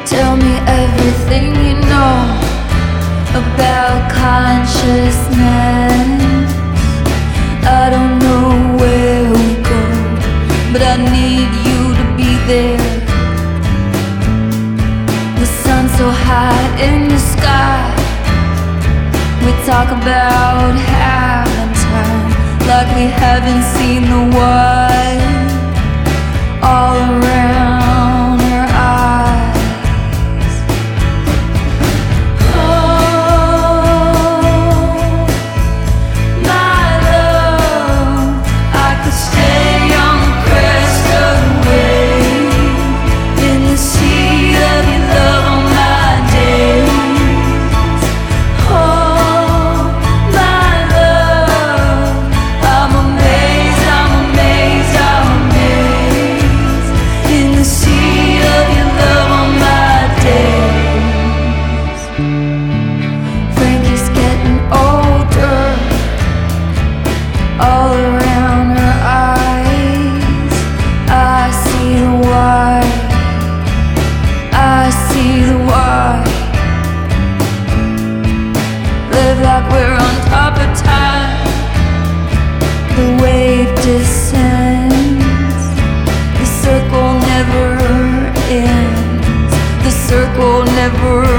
Tell me everything you know about consciousness. I don't know where we go, but I need you to be there. The sun's so high in the sky. We talk about having time like we haven't seen the white all around our eyes. Oh, my love, I could stay on the crest of the wave in the sea of your love on my days. Oh, my love, I'm amazed, I'm amazed, I'm amazed in the sea of your love on my days. Frankie's getting older, all around her eyes. I see the white, I see the white. Live like we're on top of time. The wave descends. The circle never ends. The circle never